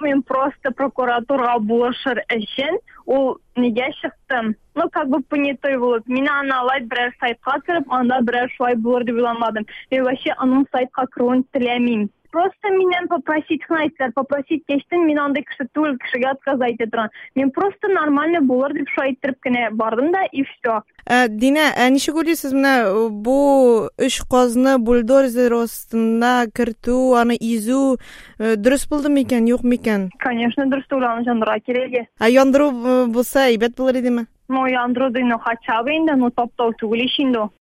men просто prokuraturga buluşur için o nega chiqdim. Ну, как бы понятой bo'lib, meni analay birer saytga kirib, anda birer şoy bulur deb o'ylamadim. Men вообще onun saytga kiruvini tilamayman. Просто менен попросить айтtılar, попросить geçtim, men андай киши түгел, кишиге отказ айтып турган. Мен просто нормально булыр деп шо айтып кенә бардым да и всё. Dina, nishig o'ylaysiz mana bu ish qozni buldozер ostida kirituv, ana izu durust bo'ldimi ekan, yo'qmi ekan? Конечно, durust o'ylanib yondiruv kerak. Yondiruv bo'lsa, aybat bo'lar edimi? Ну, yondiruvdi, хотя бы endi, to'xtov tugul ish endi.